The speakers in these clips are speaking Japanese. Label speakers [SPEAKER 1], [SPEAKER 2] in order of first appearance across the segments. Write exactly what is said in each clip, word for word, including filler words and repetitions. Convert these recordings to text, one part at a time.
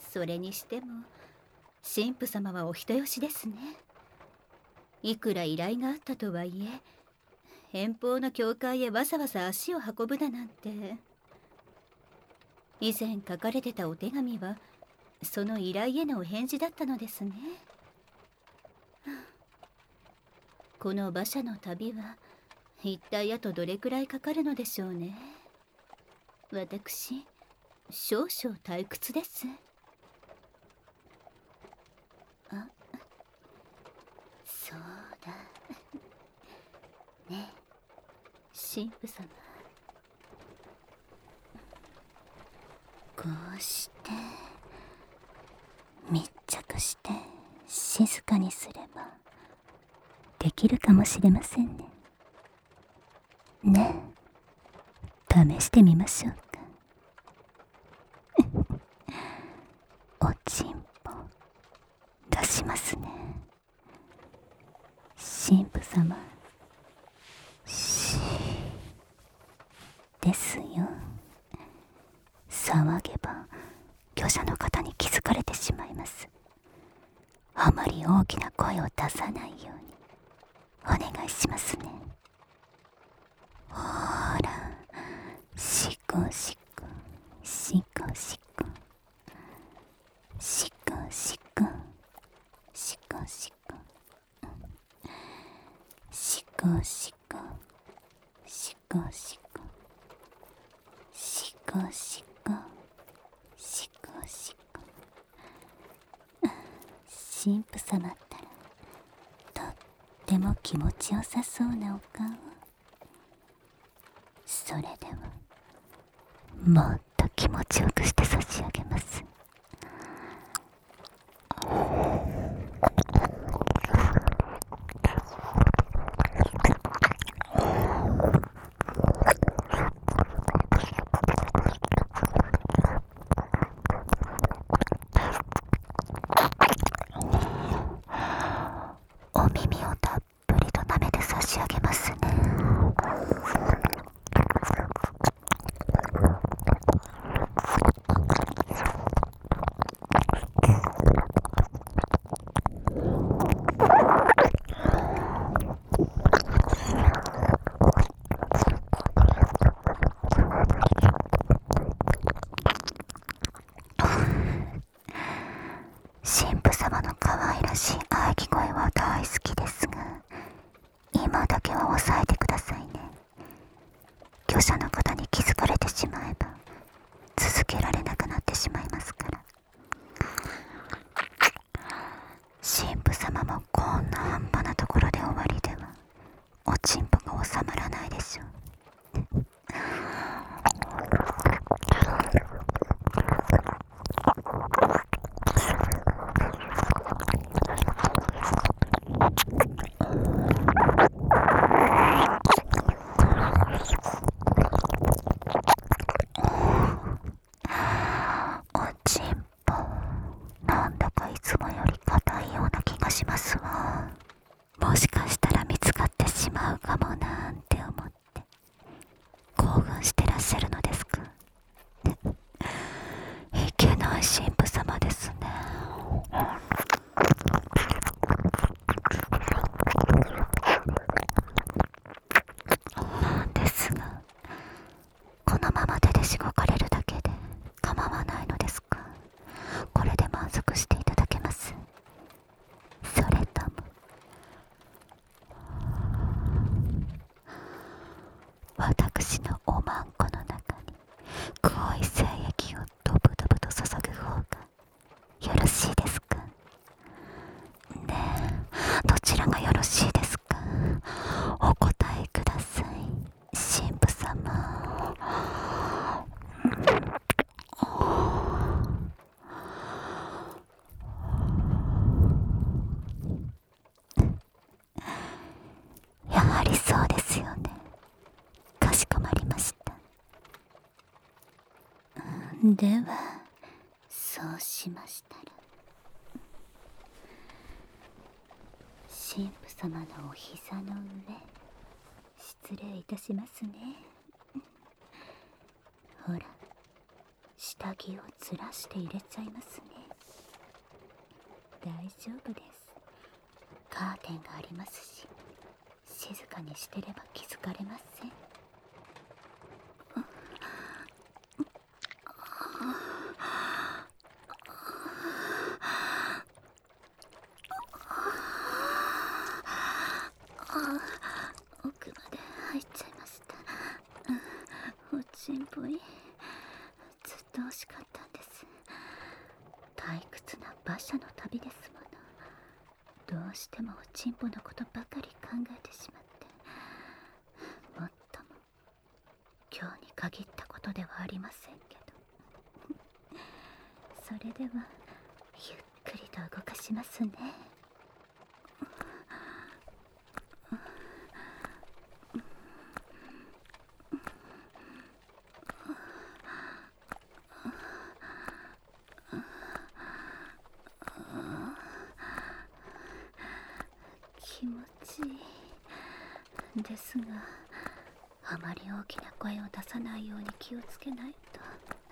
[SPEAKER 1] それにしても神父様はお人よしですね。いくら依頼があったとはいえ、遠方の教会へわざわざ足を運ぶだなんて。以前書かれてたお手紙はその依頼へのお返事だったのですね。この馬車の旅は一体あとどれくらいかかるのでしょうね。私少々退屈です。あ、そうだねえ神父様、こうして密着して静かにすればできるかもしれませんね。ねえ、試してみましょうか。おちんぽ出しますね。神父様、しーですよ。騒げば御者の方に気づかれてしまいます。あまり大きな声を出さないようにお願いしますね。ほーら、しこしこしこしこしこしこしこしこしこしこしこしこしこしこしこしこ。神父様ったらとっても気持ちよさそうなお顔。それではもっと気持ちよくして差し上げます。お耳をたっぷりと舐めて差し上げますね。神父様の可愛らしい喘ぎ声は大好きですが、今だけは抑えてくださいね。御者の方に気づかれてしまえば続けられなくなってしまいますから。神父様もこんな半端なところで終わりではおちんぽが収まらないでしょう。おちんぽ、なんだかいつもより硬いような気がしますわ。もしかしたら見つかってしまうかもなんて思って興奮してらっしゃるのですか。いけない神父様ですね。ですが、このまま手でしごかれるだけで構わないのですか。これで満足していただけます。それとも私のおまんこの中に濃い精液をドブドブと注ぐ方がよろしいですかね。え、どちらがよろしいですか。お答えください、神父様。やはりそうですよね。かしこまりました。ではそうしましたら、神父様のお膝の上失礼いたしますね。ほら、下着をずらして入れちゃいますね。 大丈夫です。カーテンがありますし、静かにしてれば気づかれません。奥まで入っちゃいました。おちんぽい。ずっと惜しかったんです。退屈な馬車の旅ですもの。どうしてもおちんぽのことばかり考えてしまって、もっとも今日に限ったことではありませんけど。それではゆっくりと動かしますね。気持ちいいですが、あまり大きな声を出さないように気をつけないと。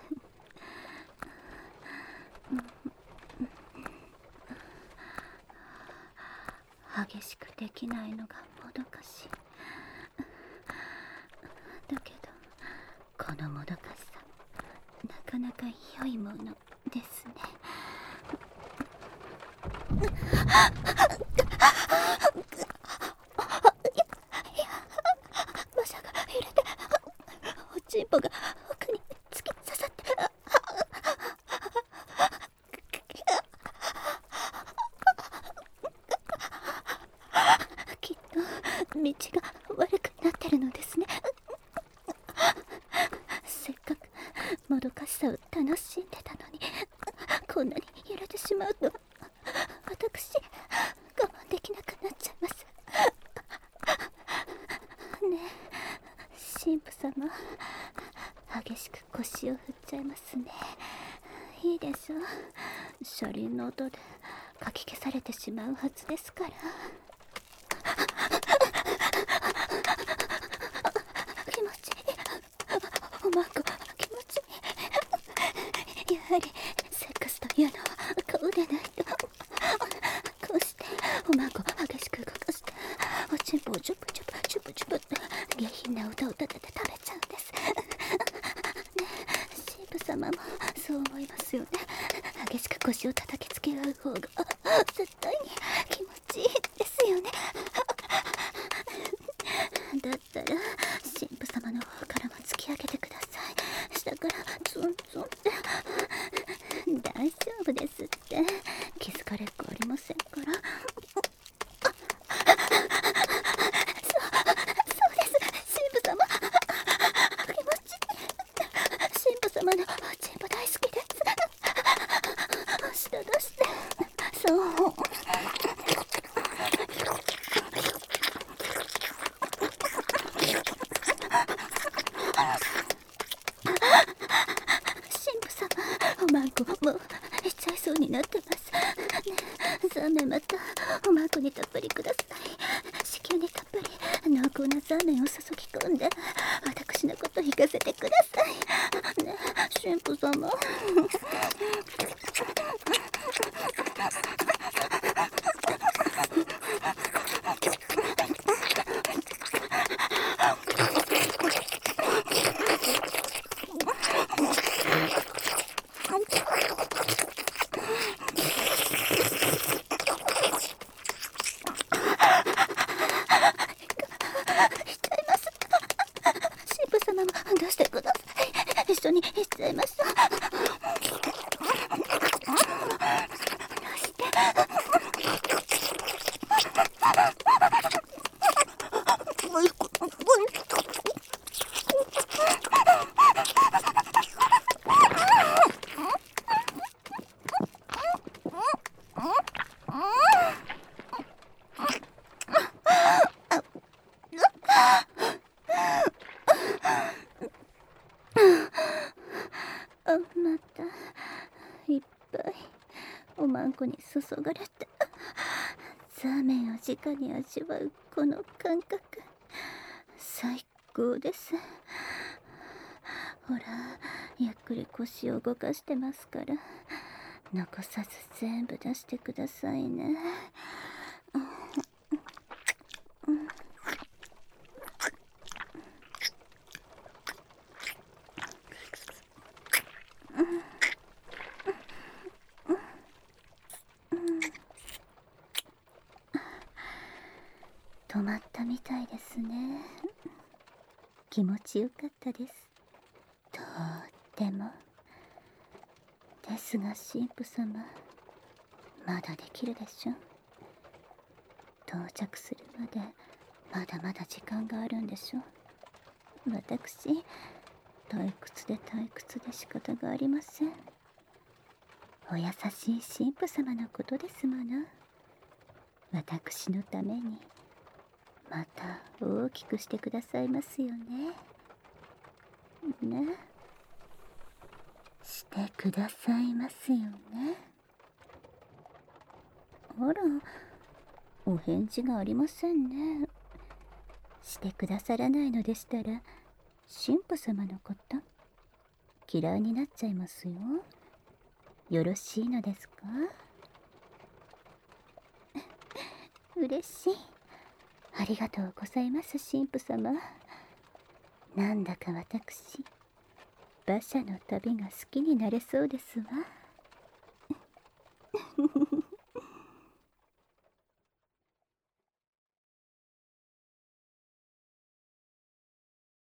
[SPEAKER 1] 激しくできないのがもどかしい。だけどこのもどかしさもなかなか良いものですね。馬車が揺れて、おちんぽが奥に突き刺さって、きっと道が悪くなってるのですね。せっかくもどかしさを楽しんでたのに、こんなに揺れてしまうと私我慢できなくなっちゃいます。ねえ神父様、激しく腰を振っちゃいますね。いいでしょう。車輪の音でかき消されてしまうはずですから。気持ちいい。おまんこ気持ちいい。やはりセックスというのはこうでないと。こうしておまんこ激しく動かして、おちんぽをチュプチュプチュプチュプって下品な歌を立てて食べちゃうんです。ねえ神父様もそう思いますよね。激しく腰を叩きつけ合う方が絶対に気持ちいいですよね。だったら神父様の方からも突き上げてください。下からツンツンって。大丈夫ですって。気づかれっこありませんから。まだチンポ大好きです。下出して。そう。神父様、おまんこもういっちゃいそうになってます。ねえ、ザーメンまたおまんこにたっぷりください。子宮にたっぷり濃厚なザーメンを注ぎ込んで、私のこと聞かせてください。ねえ、神父様。出してください。一緒に行っちゃいましょう。出して。あ、またいっぱいおまんこに注がれて、ザーメンを直に味わうこの感覚、最高です。ほら、ゆっくり腰を動かしてますから、 残さず全部出してくださいね。止まったみたいですね。気持ちよかったです。とっても。ですが神父様、まだできるでしょ。到着するまでまだまだ時間があるんでしょ。私、退屈で退屈で仕方がありません。お優しい神父様のことですもの。私のためにまた大きくしてくださいますよね。ね。してくださいますよね。あら、お返事がありませんね。してくださらないのでしたら、神父様のこと嫌いになっちゃいますよ。よろしいのですか？嬉しい。ありがとうございます、神父様。なんだか私、馬車の旅が好きになれそうですわ。